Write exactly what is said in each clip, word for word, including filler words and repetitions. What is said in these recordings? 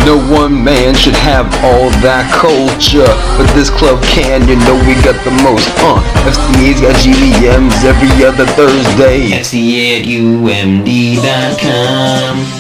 No one man should have all that culture, but this club can, you know we got the most. Uh, F C A's got G V Ms every other Thursday. F C A at U M D dot com.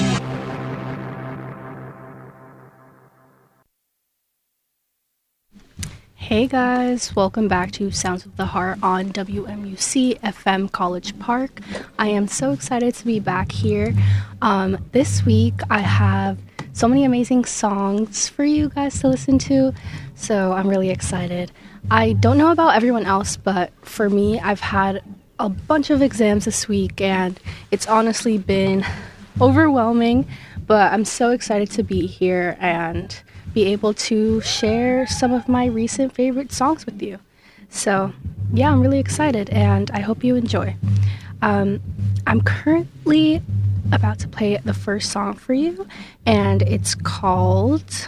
Hey guys, welcome back to Sounds of the Heart on W M U C F M College Park. I am so excited to be back here. Um, this week I have so many amazing songs for you guys to listen to, so I'm really excited. I don't know about everyone else, but for me, I've had a bunch of exams this week and it's honestly been overwhelming, but I'm so excited to be here and be able to share some of my recent favorite songs with you. So yeah, I'm really excited and I hope you enjoy. Um, I'm currently about to play the first song for you, and it's called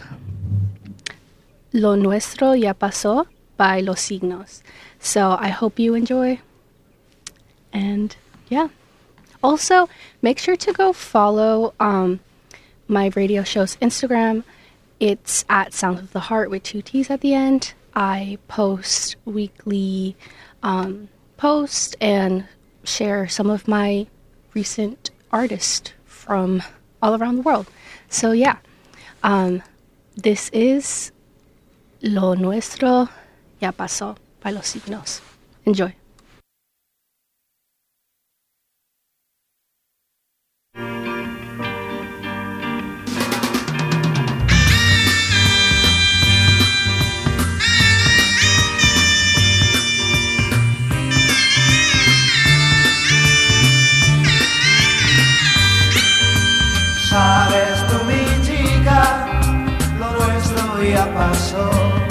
Lo Nuestro Ya Pasó by Los Signos. So I hope you enjoy. And yeah. Also, make sure to go follow um, my radio show's Instagram. It's at Sounds of the Heart with two T's at the end. I post weekly um, posts and share some of my recent artists from all around the world. So yeah, um, this is Lo Nuestro Ya Pasó by Los Signos. Enjoy. Sabes tú, mi chica, lo nuestro ya pasó.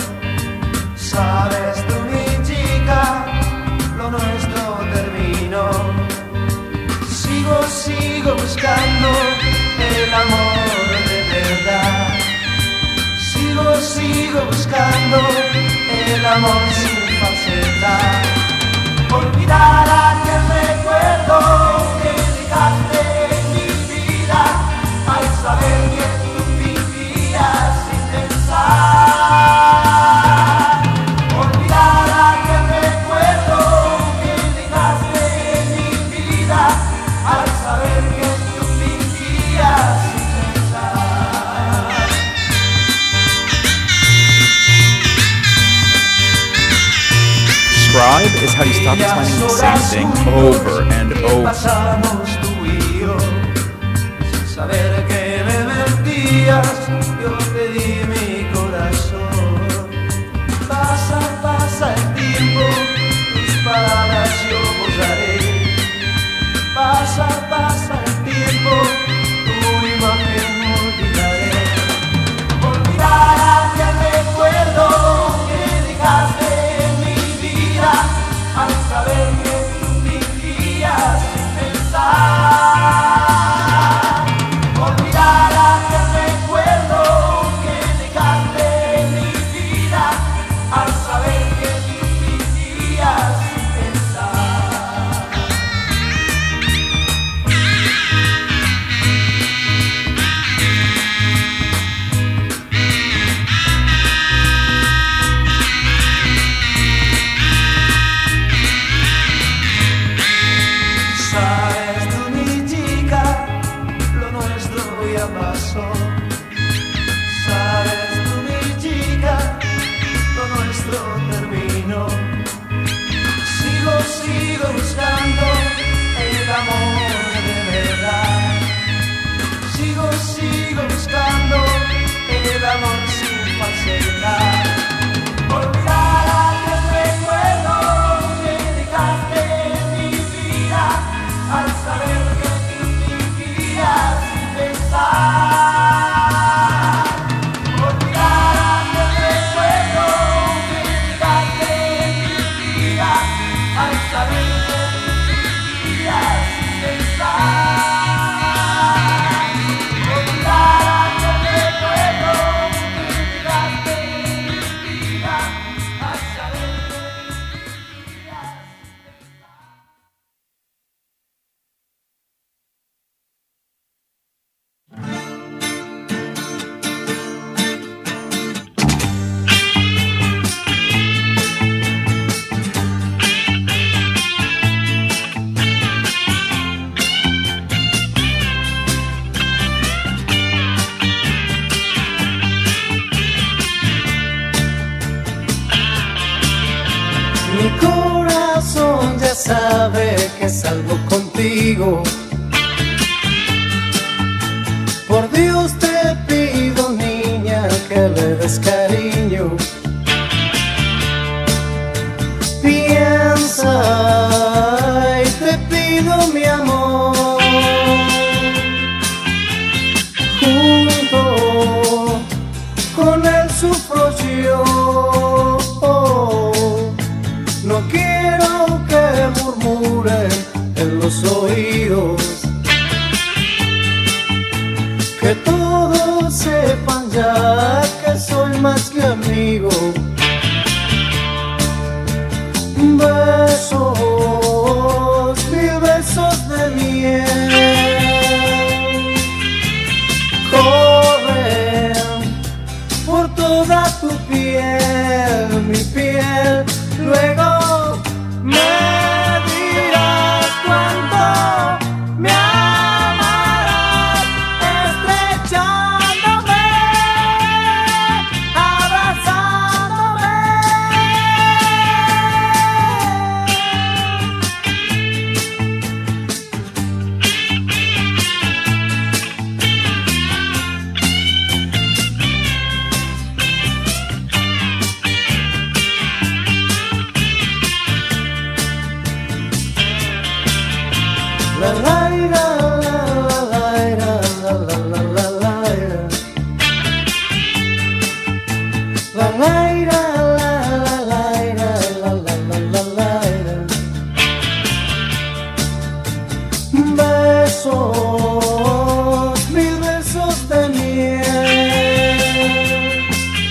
Sabes tú, mi chica, lo nuestro terminó. Sigo, sigo buscando el amor de verdad. Sigo, sigo buscando el amor sin falsedad. Olvidar aquel recuerdo que dejaste en mi vida. Al saber que tú vivías sin pensar, olvidar aquel recuerdo que dejaste en mi vida. Al saber que tú vivías sin pensar. Subscribe is how you stop explaining the same thing over and over. Saber que me mentías, yo te di mi corazón. Pasa, pasa el tiempo, tus palabras yo borraré. Pasa, pasa el tiempo, tu imagen olvidaré. Olvidar aquel recuerdo que dejaste en mi vida. Al saber que tú vivías sin pensar. Sigo buscando el amor sin falsedad. Olvidar aquel recuerdo que dejaste en mi vida. Al saber que tú vivías sin pensar. Olvidar aquel recuerdo que dejaste en mi vida. Al saber que tú vivías sin pensar. salgo contigo. Por Dios te pido, niña, que le des cariño. Piensa y te pido, mi amor, junto con él sufro yo. No quiero que murmuren en los oídos, que todos sepan ya que soy más que amigo. Besos, mil besos de miel corren por toda tu piel, mi piel. Luego me dirás cuánto me amarás, estrechándome, abrazándome. La la la la la la la la la la. La la la la la la la la. Besos, mil besos de miel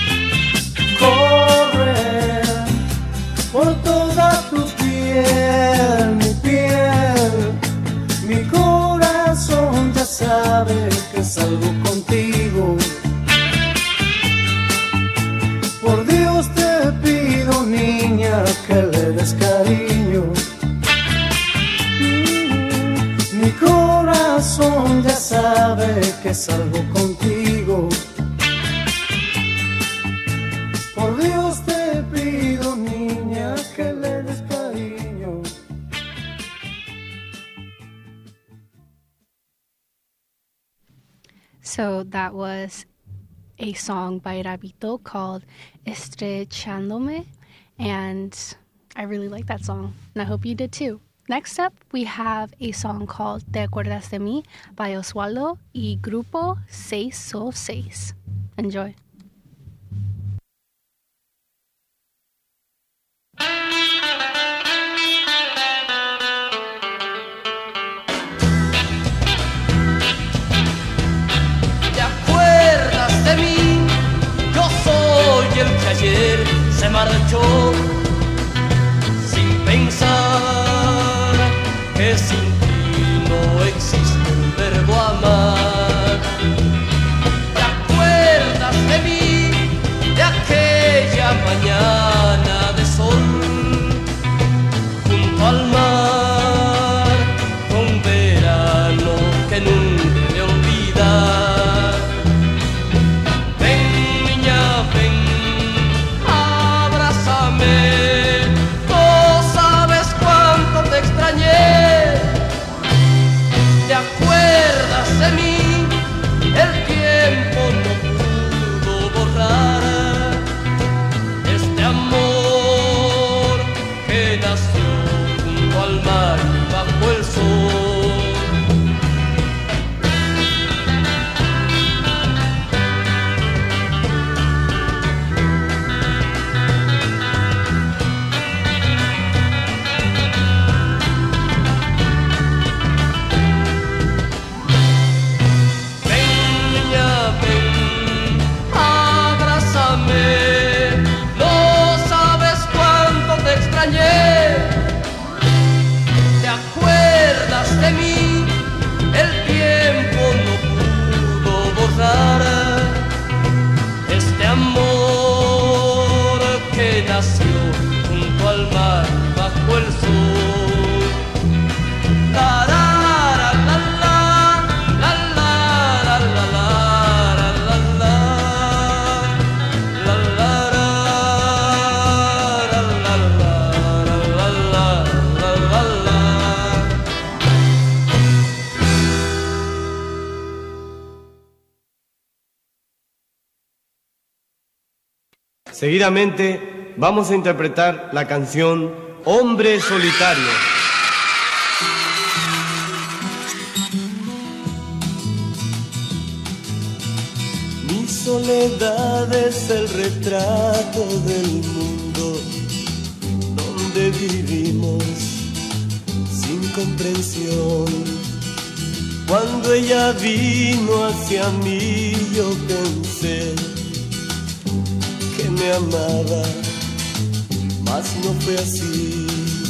corren por toda tu piel, mi piel. Mi corazón ya sabe que salgo contigo. Por Dios te pido, niña, que le des cariño. Mi corazón ya sabe que salgo contigo. Por Dios te pido, niña, que le des cariño. So that was a song by Rabito called Estrechándome, and I really like that song, and I hope you did too. Next up, we have a song called Te Acuerdas de Mí by Oswaldo y Grupo seis oh seis. Enjoy. De mí, yo soy el que ayer se marchó sin pensar que sin ti no existe el verbo amar. ¿Te acuerdas de mí, de aquella mañana de sol junto al mar, con verano que nunca he de olvidar? No sabes cuánto te extrañé Seguidamente vamos a interpretar la canción Hombre Solitario. Mi soledad es el retrato del mundo donde vivimos sin comprensión. Cuando ella vino hacia mí yo pensé que me amaba, mas no fue así.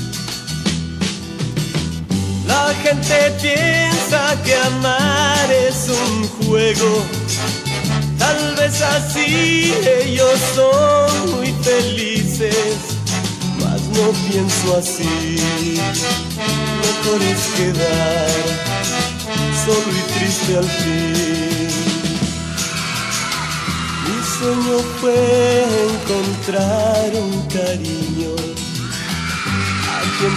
La gente piensa que amar es un juego. Tal vez así ellos son muy felices, mas no pienso así. Mejor es quedar solo y triste al fin. Mi sueño fue encontrar un cariño, a quien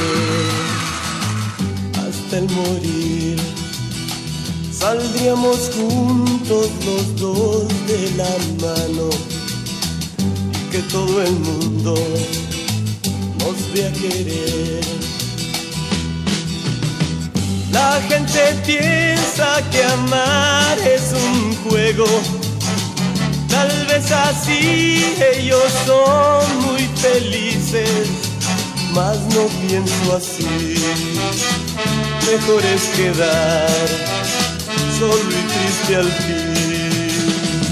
querer hasta el morir. Saldríamos juntos los dos de la mano y que todo el mundo nos vea querer. La gente piensa que amar es un juego. Tal vez así ellos son muy felices, mas no pienso así. Mejor es quedar solo y triste al fin.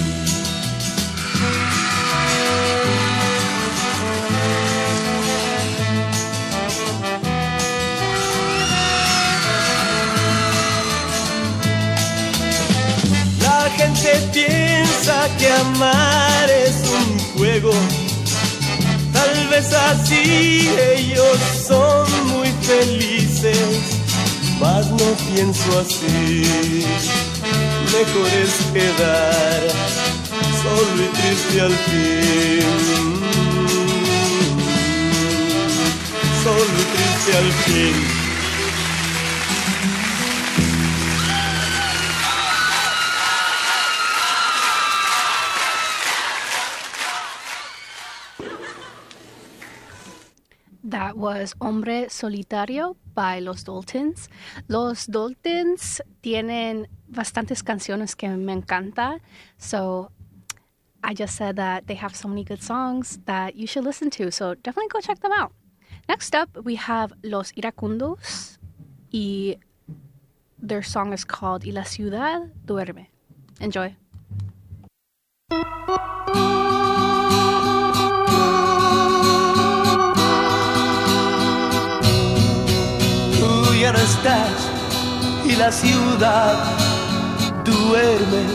La gente piensa que amar es un juego. Tal vez así ellos son muy felices, mas no pienso así. Mejor es quedar solo y triste al fin. Solo y triste al fin. That was Hombre Solitario by Los Daltons. Los Daltons tienen bastantes canciones que me encantan. So I just said that they have so many good songs that you should listen to. So definitely go check them out. Next up, we have Los Iracundos. Y their song is called Y la ciudad duerme. Enjoy. Ya no estás y la ciudad duerme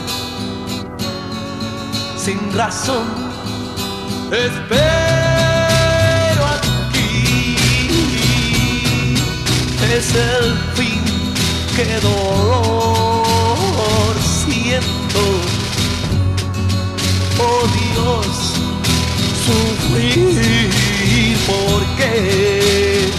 sin razón. Espero aquí, es el fin, qué dolor siento. Oh Dios, sufrir, ¿por qué?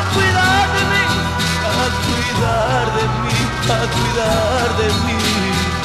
A cuidar de mí,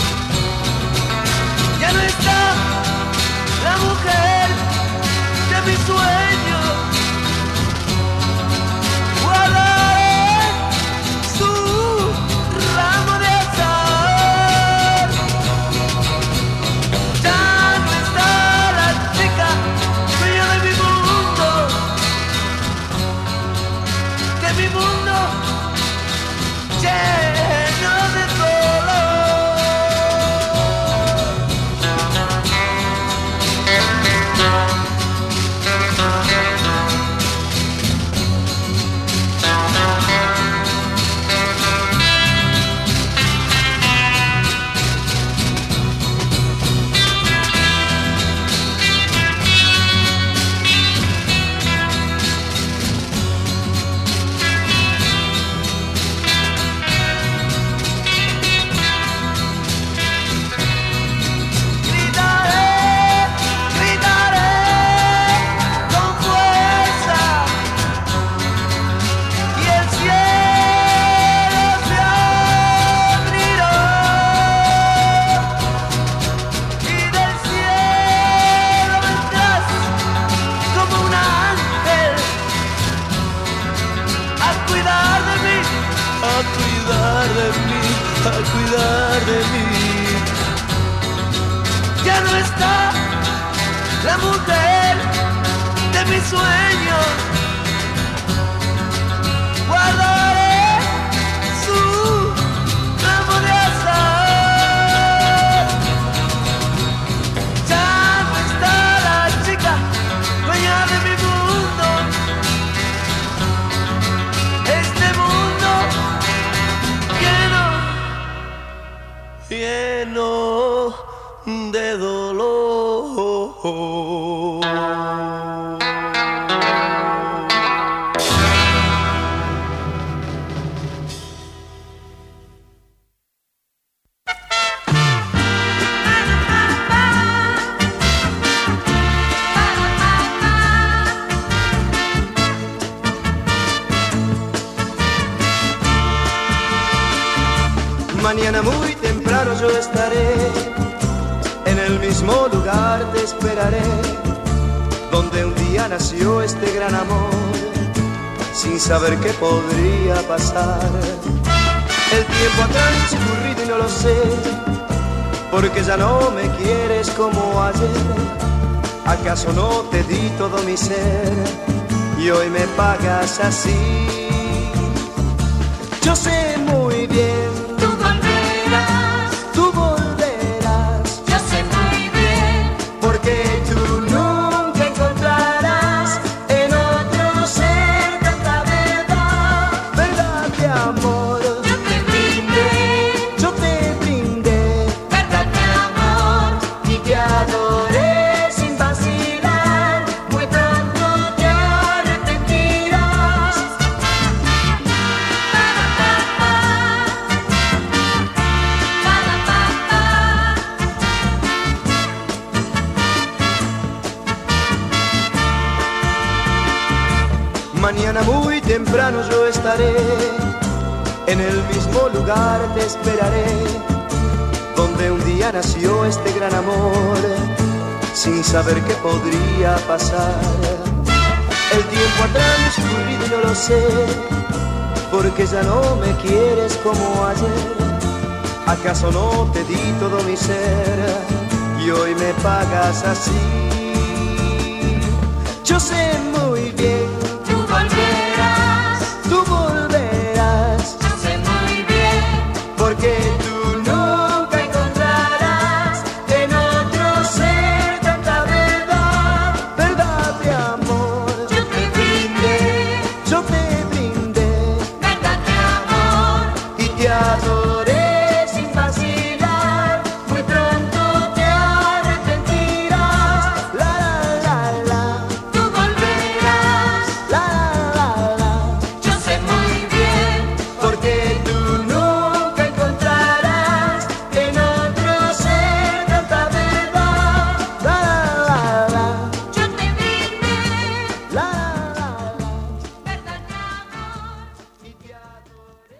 olvidar de mí. Ya no está la mujer de mis sueños. Guardaré su memoria. Ya no está la chica dueña de mi mundo. Este mundo lleno, lleno de dolor. Mañana muy temprano yo estaré en el mismo lugar, te esperaré, donde un día nació este gran amor, sin saber qué podría pasar. El tiempo ha transcurrido y no lo sé, porque ya no me quieres como ayer. ¿Acaso no te di todo mi ser y hoy me pagas así? Yo sé muy bien, tú volverás, tú volverás. Yo sé muy bien, porque tú nunca encontrarás en otro ser tanta verdad, verdad de amor. Yo te brindé, yo te brindé, verdad de amor, y te adoré sin vacilar. Muy pronto te arrepentirás. Mañana muy temprano yo estaré en el mismo lugar, te esperaré, donde un día nació este gran amor, sin saber qué podría pasar. El tiempo ha transcurrido y no lo sé, porque ya no me quieres como ayer. ¿Acaso no te di todo mi ser y hoy me pagas así? Yo sé muy bien, tú volverás, tú volverás. Yo sé muy bien, porque tú nunca encontrarás en otro ser tanta verdad, verdad de amor. Yo te brindé, yo te brindé, verdad de amor, y te adoré sin vacilar. Muy pronto te arrepentirás. La la la la, tú volverás. La la la la, yo sé muy bien, porque tú nunca encontrarás en otro ser tanta verdad. La la la la, yo te brindé. La la la la, verdad de amor, y te adoré.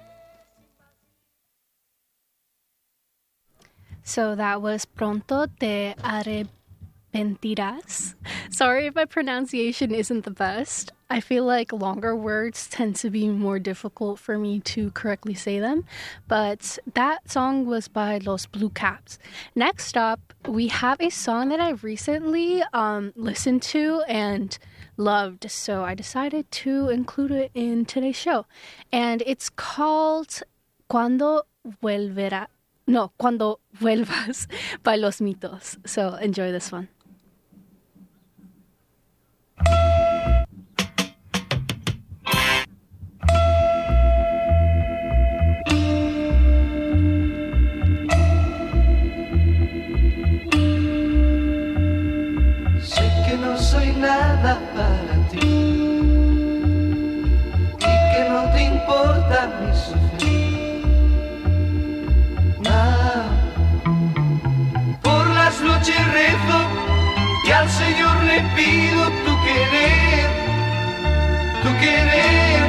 So that was Pronto te arrepentirás. Sorry if my pronunciation isn't the best. I feel like longer words tend to be more difficult for me to correctly say them. But that song was by Los Blue Caps. Next up, we have a song that I recently um, listened to and loved. So I decided to include it in today's show. And it's called Cuando Vuelverá. No, Cuando Vuelvas by Los Mitos. So enjoy this one. Sé que no soy nada para ti y que no te importa mi sufrir. Nada. Por las noches rezo y al Señor le pido tu querer, tu querer.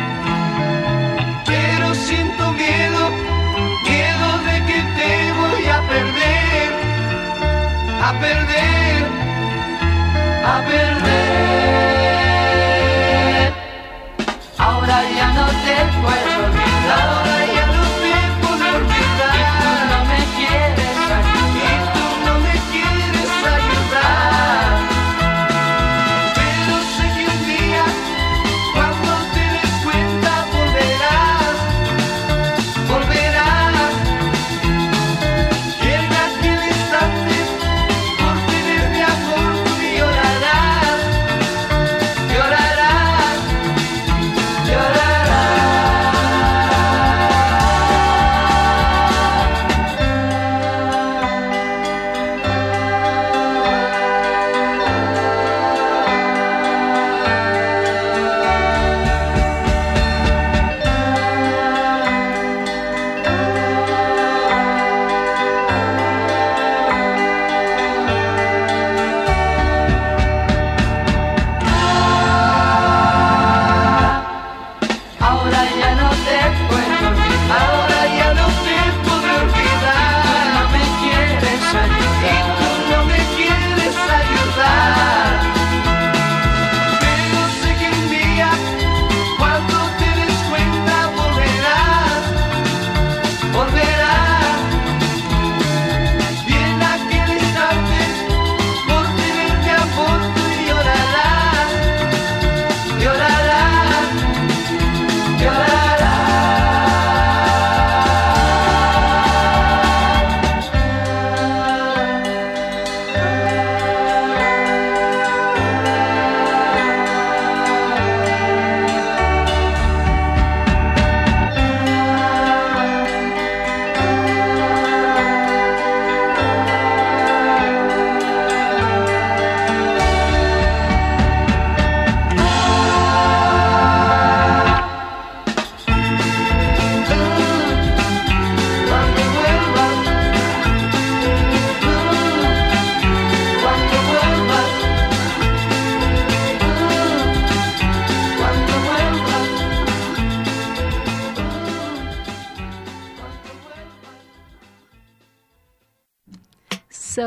Pero siento miedo, miedo de que te voy a perder, a perder, a perder. Ahora ya no te puedo olvidar, ahora ya no te puedo olvidar.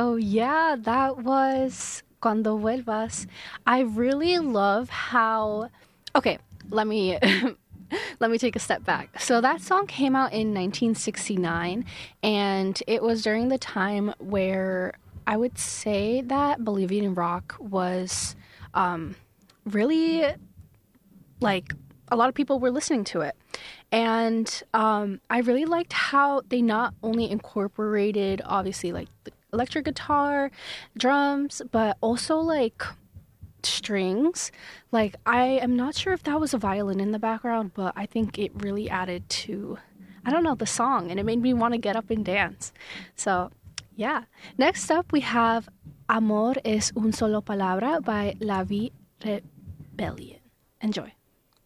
So yeah, that was Cuando Vuelvas. I really love how... Okay, let me... Let me take a step back. So that song came out in nineteen sixty-nine, and it was during the time where I would say that Bolivian rock was um, really, like, a lot of people were listening to it. And um, I really liked how they not only incorporated, obviously, like, the electric guitar, drums, but also, like, strings. Like, I am not sure if that was a violin in the background, but I think it really added to, I don't know, the song, and it made me want to get up and dance. So yeah. Next up we have Amor es un solo palabra by La Vie Rebellion. Enjoy.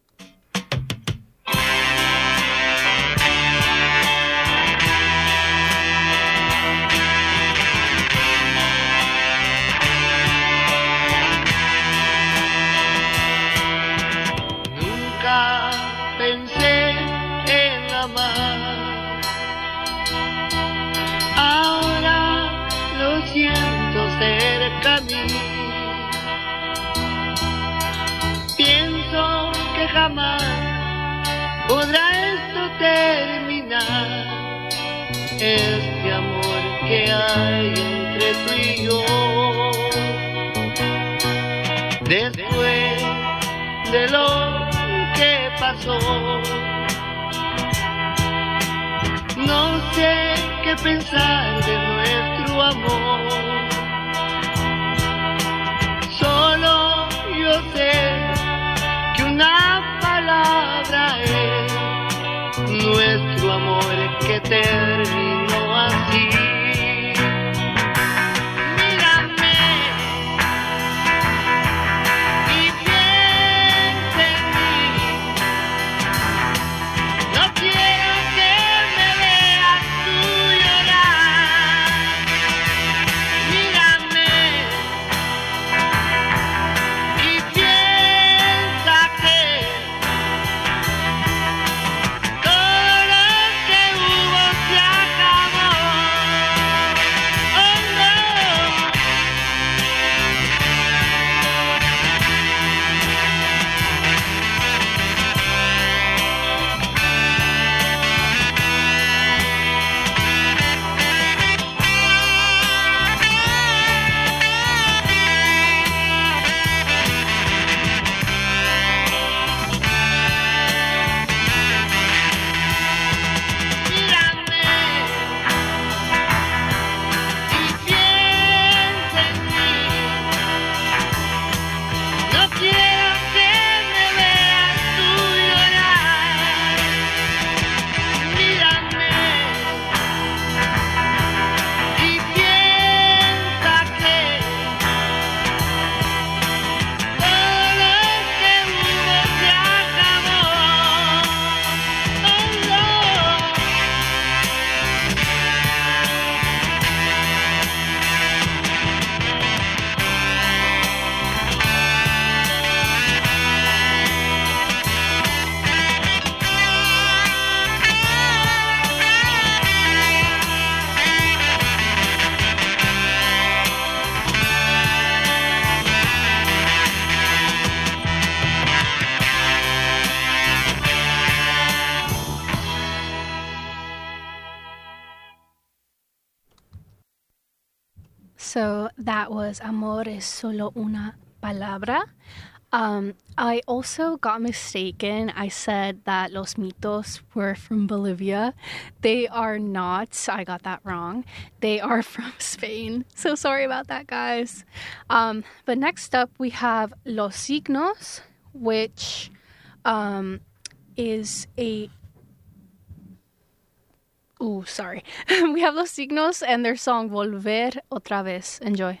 Pensé en amar, ahora lo siento cerca a mí. Pienso que jamás podrá esto terminar, este amor que hay entre tú y yo. Después de lo que pasó, no sé qué pensar de nuestro amor. Solo yo sé que una palabra es nuestro amor que terminó así. So that was Amor es solo una palabra. Um, I also got mistaken. I said that Los Mitos were from Bolivia. They are not. I got that wrong. They are from Spain. So sorry about that, guys. Um, but next up, we have Los Signos, which um, is a... Ooh, sorry. We have Los Signos and their song Volver Otra Vez. Enjoy.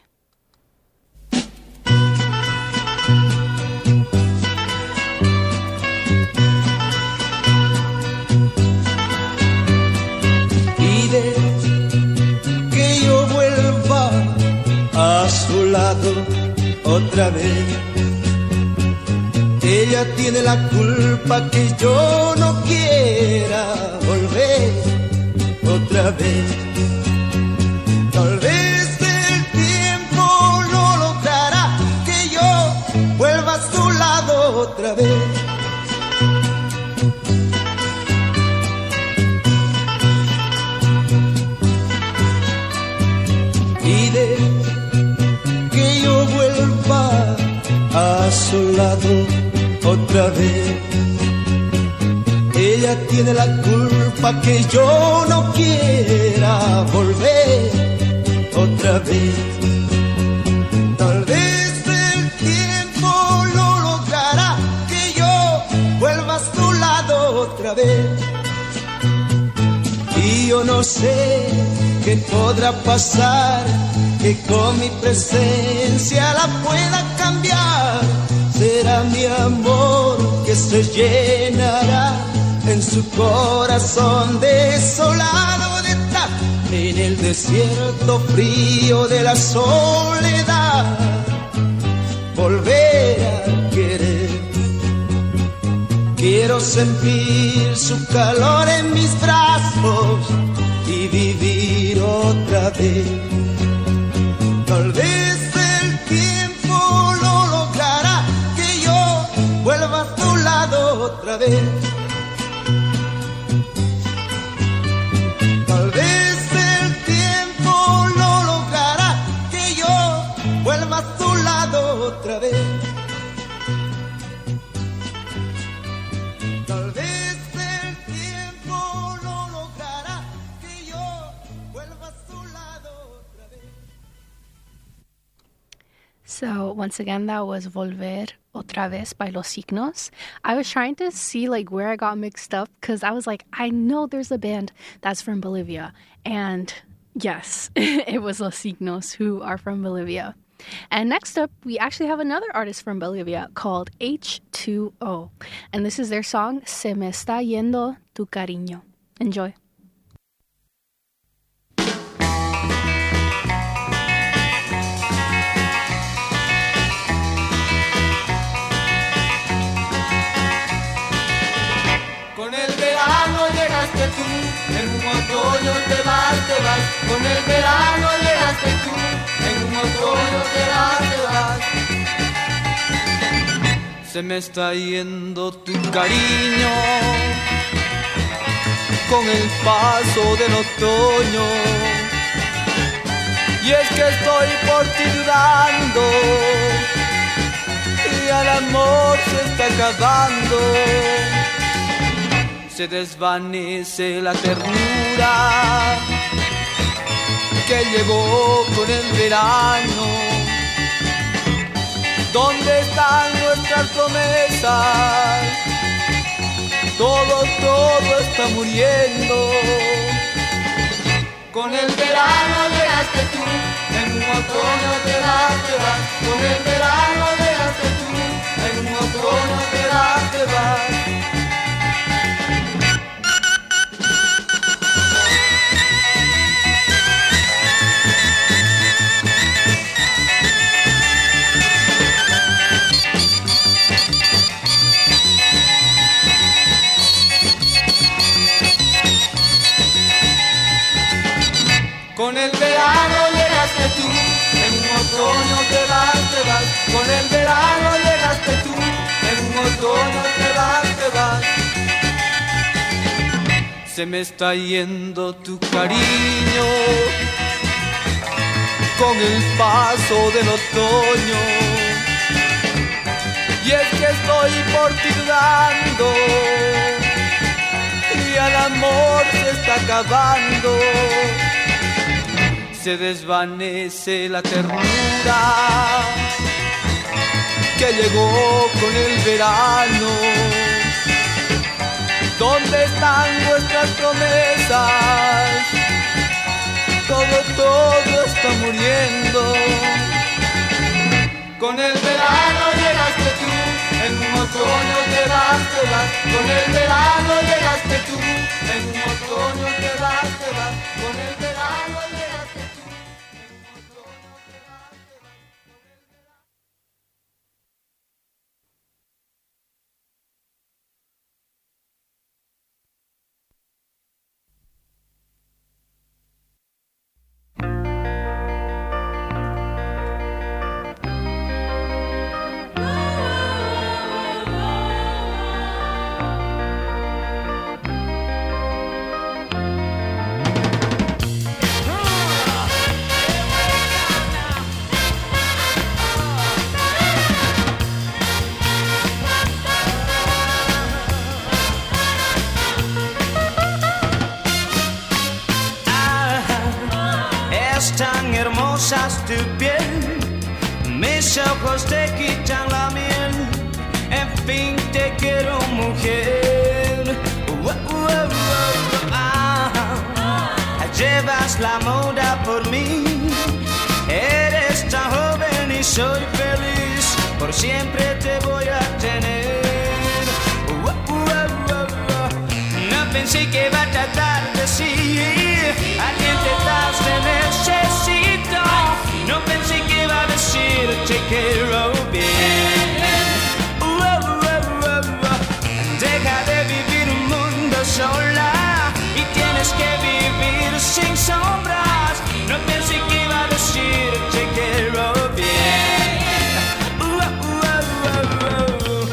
Pide que yo vuelva a su lado otra vez. Ella tiene la culpa que yo no quiera volver otra vez. Tal vez su lado otra vez. Ella tiene la culpa que yo no quiera volver otra vez. Tal vez el tiempo lo logrará, que yo vuelva a su lado otra vez. Y yo no sé qué podrá pasar, que con mi presencia la pueda cambiar. Será mi amor que se llenará en su corazón desolado de estar en el desierto frío de la soledad. Volver a querer, quiero sentir su calor en mis brazos y vivir otra vez. Tal vez el tiempo lo logrará, que yo vuelva a tu lado otra vez. Tal vez el tiempo lo logrará, que yo vuelva a tu lado otra vez. Tal vez el tiempo lo logrará, que yo vuelva a tu lado otra vez. So once again, that was Volver Otra Vez by Los Signos. I was trying to see like where I got mixed up because I was like, I know there's a band that's from Bolivia. And yes, it was Los Signos, who are from Bolivia. And next up, we actually have another artist from Bolivia called H two O. And this is their song, Se Me Está Yendo Tu Cariño. Enjoy. Con el verano llegaste tú, en un otoño te vas, te vas. Con el verano llegaste tú, en un otoño te vas, te vas. Se me está yendo tu cariño con el paso del otoño. Y es que estoy por ti dudando, y al amor se está acabando. Se desvanece la ternura que llegó con el verano. ¿Dónde están nuestras promesas? Todo, todo está muriendo. Con el verano llegaste tú, en un otoño te vas, te vas. Con el verano llegaste tú, en un otoño te vas, te vas. Con el verano llegaste tú, en un otoño te vas, te vas. Con el verano llegaste tú, en un otoño te vas, te vas. Se me está yendo tu cariño con el paso del otoño. Y es que estoy por ti dudando, y al amor se está acabando. Se desvanece la ternura que llegó con el verano. ¿Dónde están nuestras promesas? Todo, todo está muriendo. Con el verano llegaste tú, en un otoño te vas, te vas. Con el verano llegaste tú, en un otoño te vas, te vas. Con el verano llegaste tú. tu piel, mis ojos te quitan la miel, en fin te quiero mujer. Uh, uh, uh, uh, ah, llevas la moda por mí, eres tan joven y soy feliz, por siempre te voy a tener. Uh, uh, uh, uh, uh, no pensé que iba a tratar de decir a quien te das te necesito, no pensé que iba a decir te quiero bien. Uh, uh, uh, uh, uh, deja de vivir un mundo sola y tienes que vivir sin sombras, no pensé que iba a decir te quiero bien. Uh, uh, uh, uh, uh.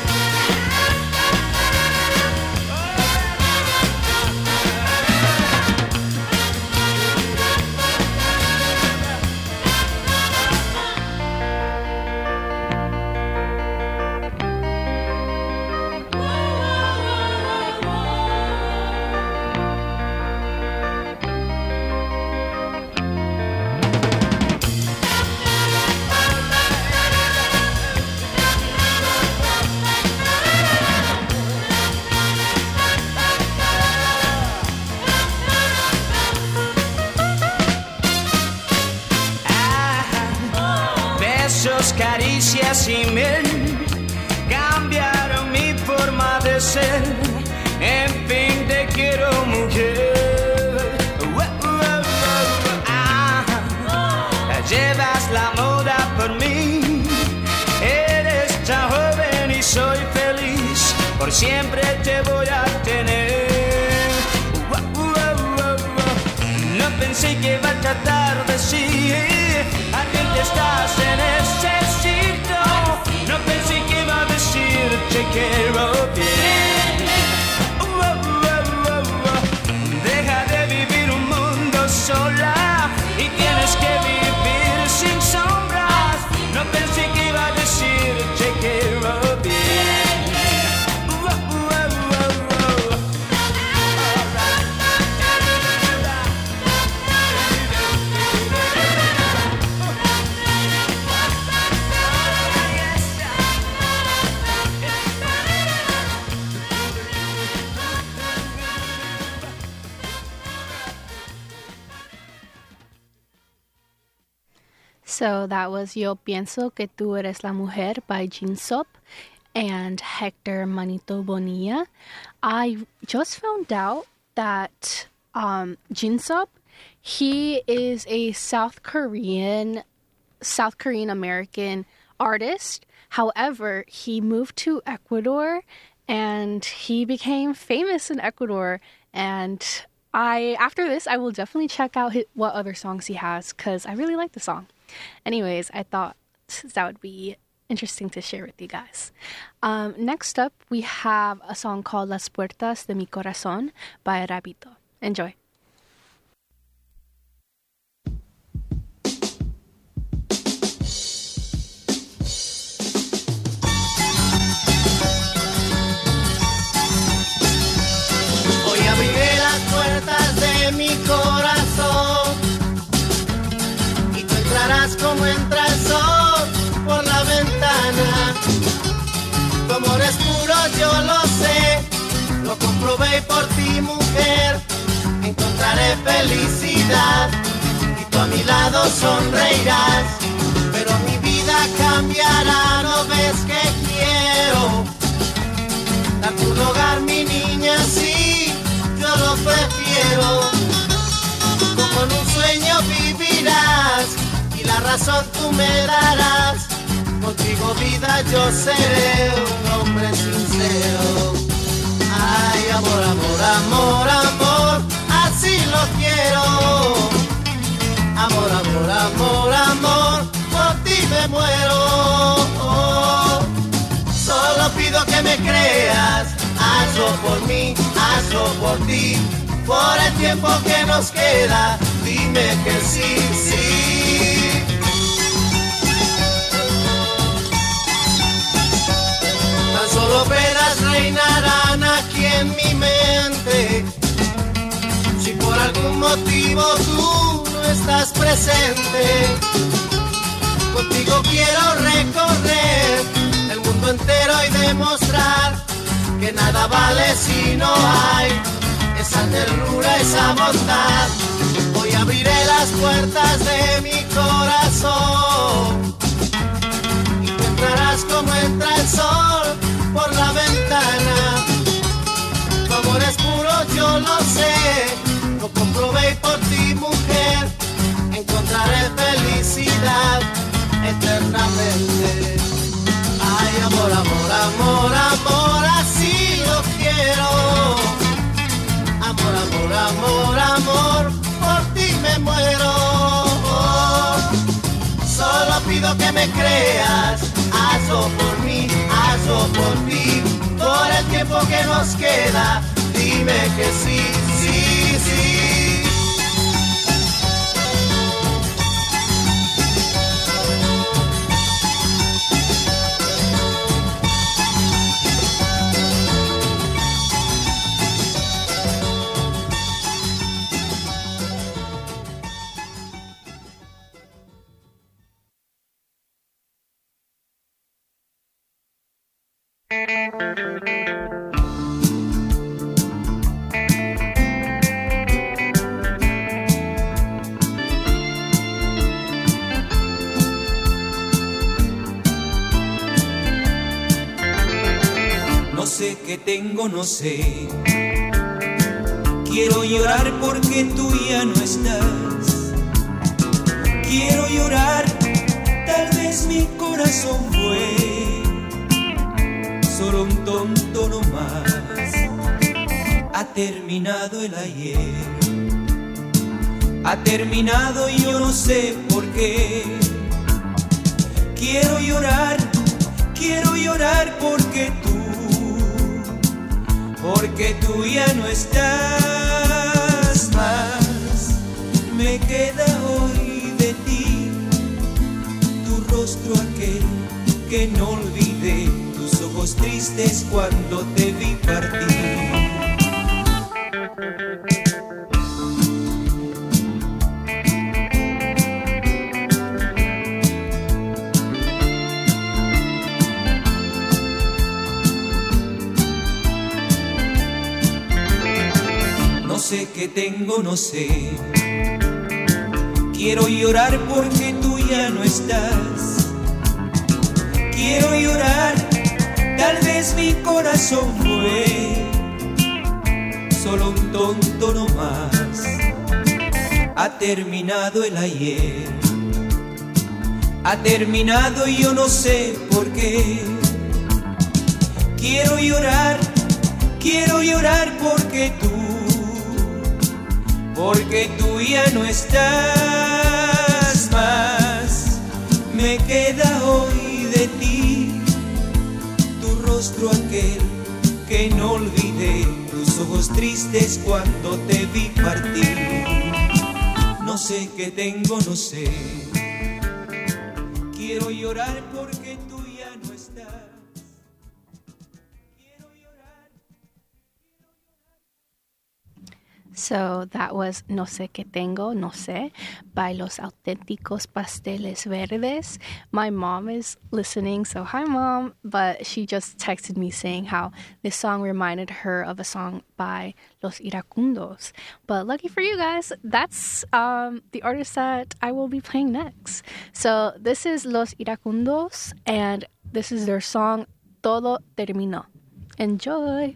Caricias y miel cambiaron mi forma de ser, en fin te quiero mujer. Uh, uh, uh, uh, ah, llevas la moda por mí, eres tan joven y soy feliz, por siempre te voy a tener. Uh, uh, uh, uh, uh, no pensé que iba a tratar de decir a quien te estás en necesito, no pensé que iba a decir te quiero bien. Uh, uh, uh, uh, uh. Deja de vivir un mundo sola y tienes que vivir sin sombras, no pensé que iba a decir te quiero bien. Uh, uh, uh, uh, uh. So that was Yo Pienso Que Tú Eres La Mujer by Jinsop and Hector Manito Bonilla. I just found out that um, Jinsop, he is a South Korean, South Korean American artist. However, he moved to Ecuador and he became famous in Ecuador. And I, after this, I will definitely check out his, what other songs he has because I really like the song. Anyways, I thought that would be interesting to share with you guys. Um, next up, we have a song called Las Puertas de Mi Corazón by Rabito. Enjoy. Hoy abriré las puertas de mi corazón y tú entrarás como entra el sol por la ventana. Tu amor es puro, yo lo sé, lo comprobé por ti, mujer. Encontraré felicidad y tú a mi lado sonreirás, pero mi vida cambiará, ¿no ves que quiero darte un hogar, mi niña? Sí, yo lo prefiero. Como en un sueño vivirás y la razón tú me darás. Contigo, vida, yo seré un hombre sincero. Ay, amor, amor, amor, amor, así lo quiero. Amor, amor, amor, amor, por ti me muero. Oh, solo pido que me creas, hazlo por mí, hazlo por ti. Por el tiempo que nos queda, dime que sí, sí. Tan solo penas reinarán aquí en mi mente. Si por algún motivo tú no estás presente. Contigo quiero recorrer el mundo entero y demostrar que nada vale si no hay esa ternura, esa bondad. Hoy abriré las puertas de mi corazón y tú entrarás como entra el sol por la ventana. Tu amor es puro, yo lo sé, lo comprobé y por ti, mujer, encontraré felicidad eternamente. Ay, amor, amor, amor, amor, así lo quiero. Amor, amor, amor, amor, por ti me muero. Solo pido que me creas, hazlo por mí, hazlo por ti. Por el tiempo que nos queda, dime que sí, sí, sí. No sé qué tengo, no sé. Quiero llorar porque tú ya no estás. Quiero llorar, tal vez mi corazón fue solo un tonto nomás. Ha terminado el ayer, ha terminado y yo no sé por qué. Quiero llorar, quiero llorar porque tú, porque tú ya no estás más. Me queda hoy de ti tu rostro aquel que no olvidé, tus ojos tristes cuando te vi partir. No sé qué tengo, no sé. Quiero llorar porque tú ya no estás. Quiero llorar, tal vez mi corazón fue solo un tonto nomás. Ha terminado el ayer, ha terminado y yo no sé por qué. Quiero llorar, quiero llorar porque tú, porque tú ya no estás más. Me queda hoy de ti tu rostro aquel que no olvidé, tus ojos tristes cuando te vi partir. No sé qué tengo, no sé. Quiero llorar porque tú ya no estás. So that was No Sé Qué Tengo, No Sé by Los Auténticos Pasteles Verdes. My mom is listening, so hi mom, but she just texted me saying how this song reminded her of a song by Los Iracundos. But lucky for you guys, that's um, the artist that I will be playing next. So this is Los Iracundos, and this is their song Todo Terminó. Enjoy!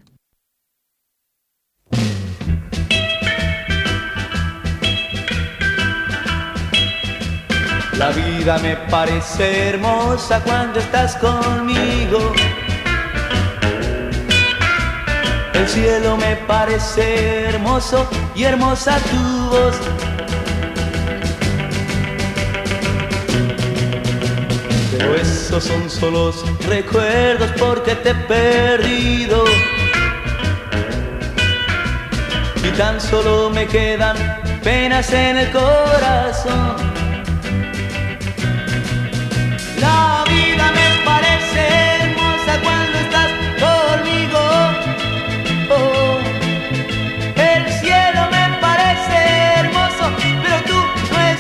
La vida me parece hermosa cuando estás conmigo. El cielo me parece hermoso y hermosa tu voz. Pero esos son solo recuerdos porque te he perdido. Y tan solo me quedan penas en el corazón. La vida me parece hermosa cuando estás conmigo. Oh, el cielo me parece hermoso, pero tú no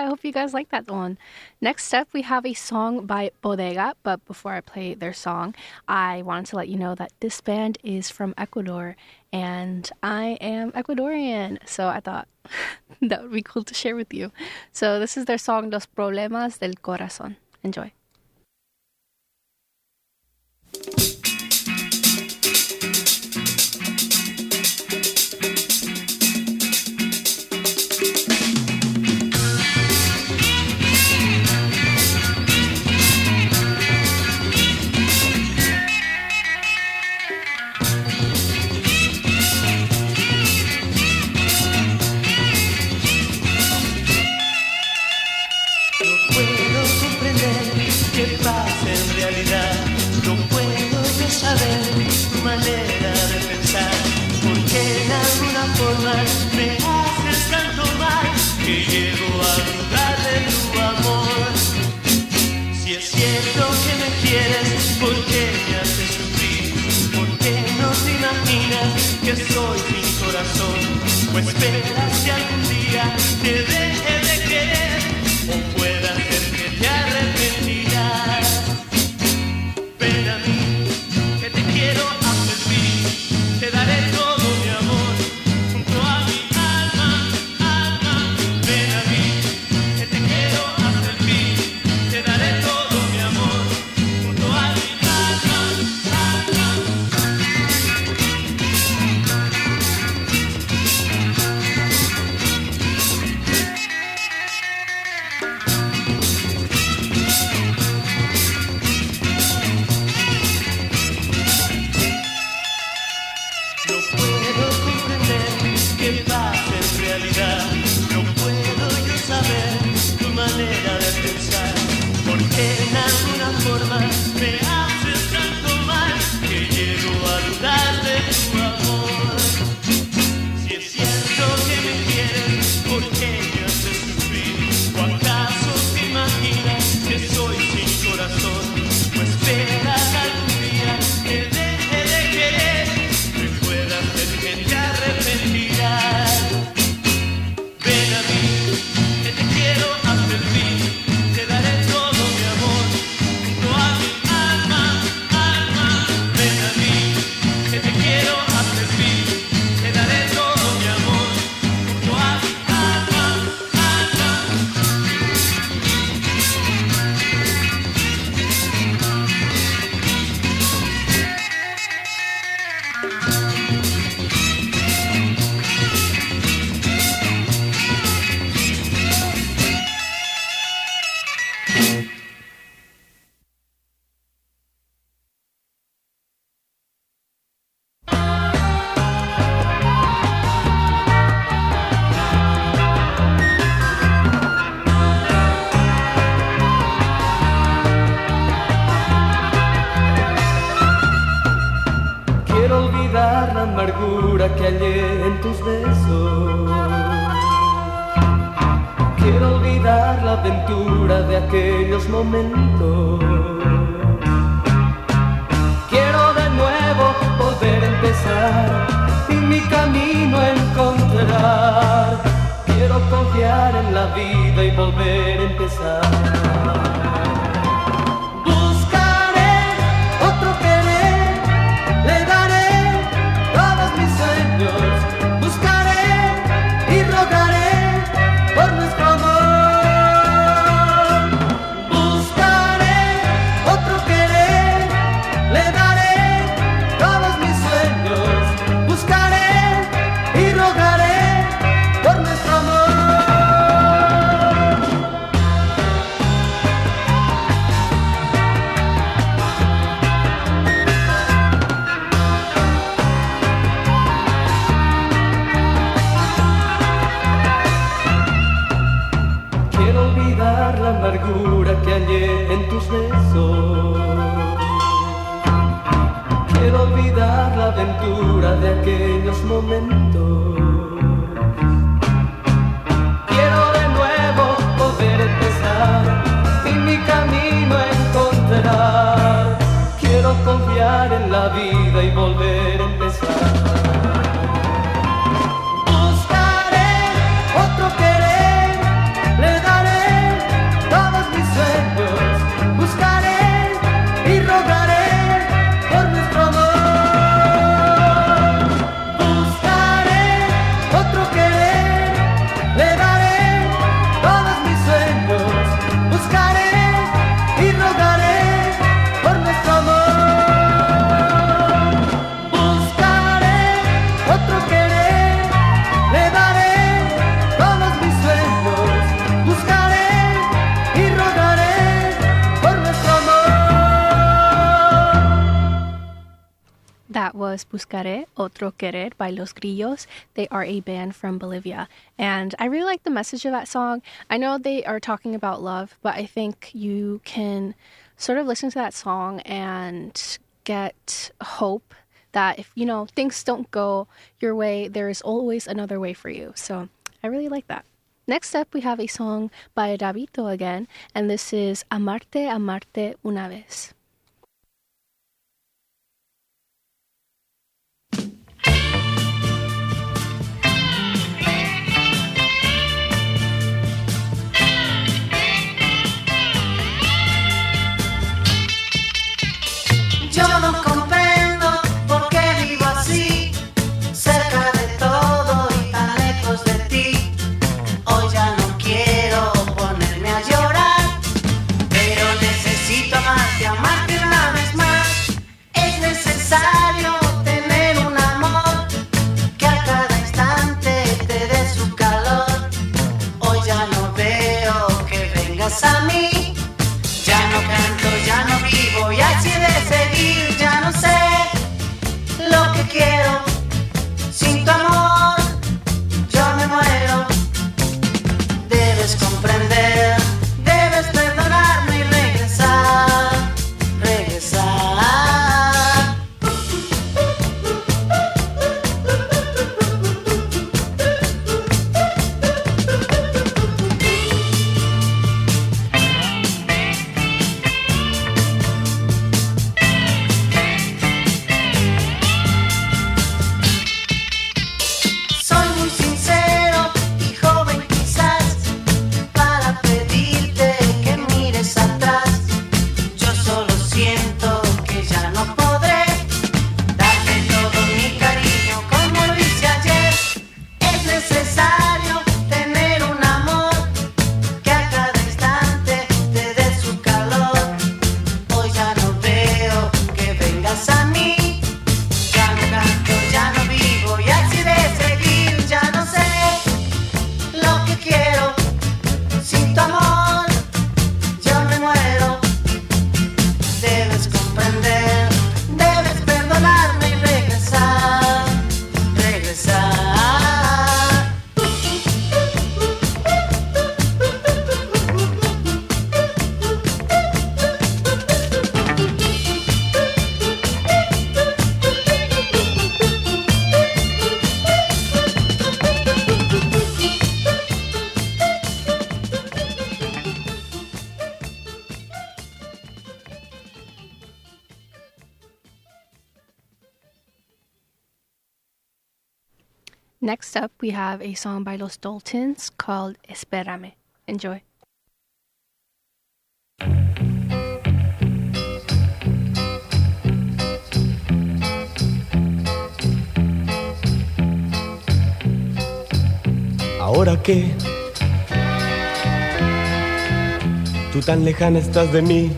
hope you guys like that one. Next up, we have a song by Bodega, but before I play their song, I wanted to let you know that this band is from Ecuador, and I am Ecuadorian, so I thought that would be cool to share with you. So this is their song, Los Problemas del Corazón. Enjoy. Me haces tanto mal que llego a dudar de tu amor. Si es cierto que me quieres, ¿por qué me haces sufrir? ¿Por qué no te imaginas que soy sin corazón? ¿O esperas que algún día te deje de querer? ¿O pueda ser que te arrepentirás? Ven a mí, que te quiero hacer feliz, te daré todo mi amor. En alguna forma me haces tanto mal que llego a dudar de tu amor. Si es cierto que me quieres, ¿por qué me haces sufrir? ¿O acaso te imaginas que soy sin corazón? ¿O esperas algún día que deje de querer? Recuerda ser que te arrepentirás. Ven a mí, que te quiero hacer feliz, te daré todo. Que hallé en tus besos. Quiero olvidar la aventura de aquellos momentos. Quiero de nuevo volver a empezar y mi camino encontrar. Quiero confiar en la vida y volver a empezar. Que hallé en tus besos. Quiero olvidar la aventura de aquellos momentos. Quiero de nuevo volver a empezar y mi camino encontrar. Quiero confiar en la vida y volver a empezar. Buscaré otro querer, le daré That was Buscaré Otro Querer by Los Grillos. They are a band from Bolivia. And I really like the message of that song. I know they are talking about love, but I think you can sort of listen to that song and get hope that if, you know, things don't go your way, there is always another way for you. So I really like that. Next up, we have a song by Davidito again, and this is Amarte, Amarte Una Vez. Yo no comprendo por qué vivo así, cerca de todo y tan lejos de ti. Hoy ya no quiero ponerme a llorar, pero necesito amarte, amarte una vez más. Es necesario tener un amor que a cada instante te dé su calor. Hoy ya no veo que vengas a mí, ya no canto, ya no vivo y así de seguir, ya no sé lo que quiero. Sin tu amor yo me muero. Debes comprender, debes perdonarme y regresar, regresar. Soy muy sincero y joven quizás para pedirte que mires atrás. Yo solo siento que ya no podré darte todo mi cariño como lo hice ayer. Es necesario tener un amor que a cada instante te dé su calor. Hoy ya no veo que vengas a mí, ya no canto, ya no vivo y así de seguir, ya no sé lo que quiero. Sin tu amor yo me muero. Debes comprender, debes perdonarme y regresar, regresar. Next up, we have a song by Los Daltons called Espérame. Enjoy. ¿Ahora qué? Tú tan lejana estás de mí.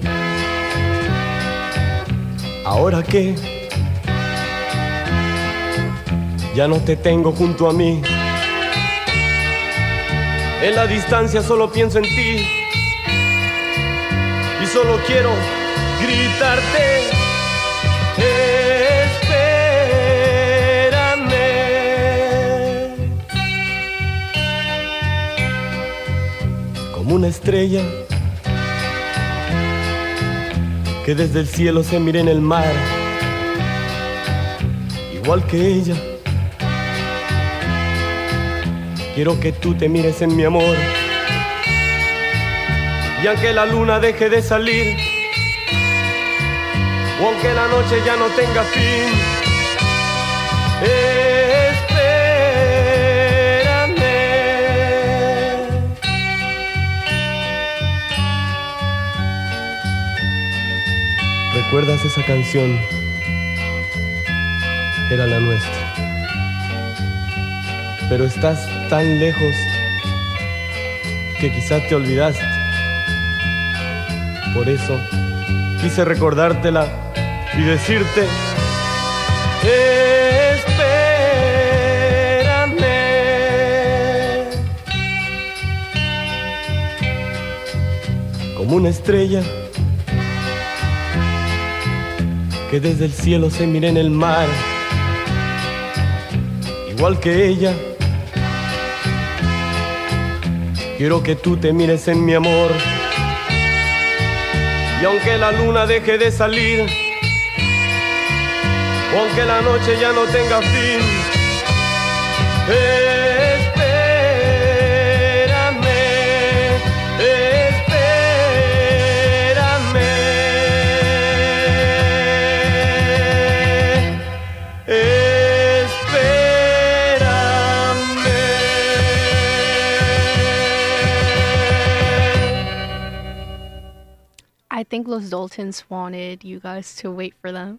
¿Ahora qué? Ya no te tengo junto a mí. En la distancia solo pienso en ti y solo quiero gritarte: espérame. Como una estrella que desde el cielo se mira en el mar, igual que ella. Quiero que tú te mires en mi amor, y aunque la luna deje de salir, o aunque la noche ya no tenga fin, espérame. ¿Recuerdas esa canción? Era la nuestra. Pero estás tan lejos que quizás te olvidaste. Por eso quise recordártela y decirte: espérame. Como una estrella que desde el cielo se mire en el mar, igual que ella. Quiero que tú te mires en mi amor, y aunque la luna deje de salir, o aunque la noche ya no tenga fin, espérame, espérame, espérame. I think Los Daltons wanted you guys to wait for them.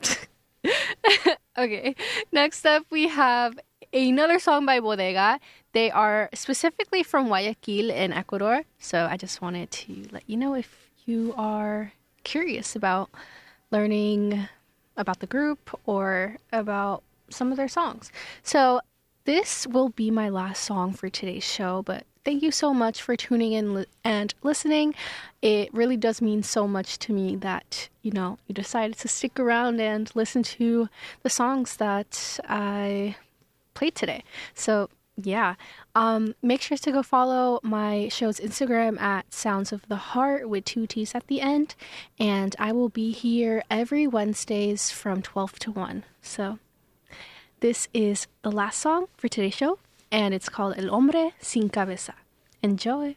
Okay, next up we have another song by Bodega. They are specifically from Guayaquil in Ecuador, so I just wanted to let you know if you are curious about learning about the group or about some of their songs. So this will be my last song for today's show, but thank you so much for tuning in li- and listening. It really does mean so much to me that, you know, you decided to stick around and listen to the songs that I played today. So, yeah. Um, make sure to go follow my show's Instagram at Sounds of the Heart with two T's at the end. And I will be here every Wednesdays from twelve to one. So, this is the last song for today's show, and it's called El Hombre Sin Cabeza. Enjoy!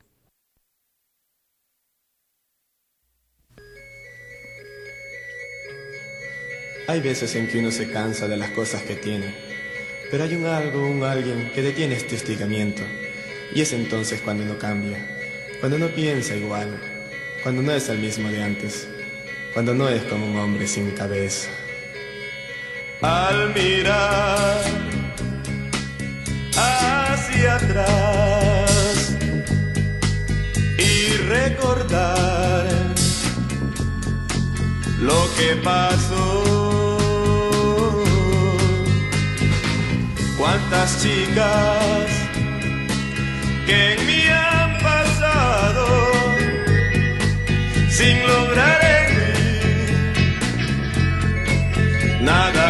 Hay veces en que uno se cansa de las cosas que tiene, pero hay un algo, un alguien que detiene este hostigamiento, y es entonces cuando uno cambia, cuando no piensa igual, cuando no es el mismo de antes, cuando no es como un hombre sin cabeza. Al mirar hacia atrás y recordar lo que pasó, cuántas chicas que en mí han pasado sin lograr en mí nada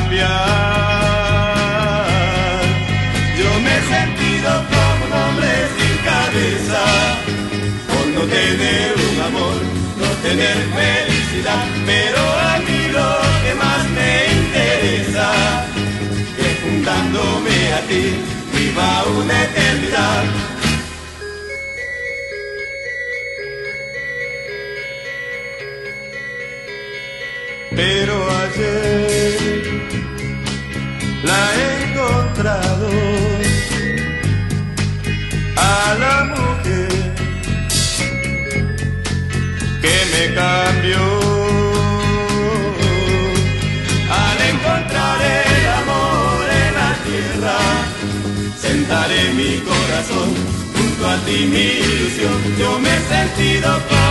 cambiar. Yo me he sentido como un hombre sin cabeza, por no tener un amor, no tener felicidad. Pero a mí lo que más me interesa, que juntándome a ti viva una eternidad. Pero ayer la he encontrado a la mujer que me cambió. Al encontrar el amor en la tierra, sentaré mi corazón junto a ti, mi ilusión. Yo me he sentido como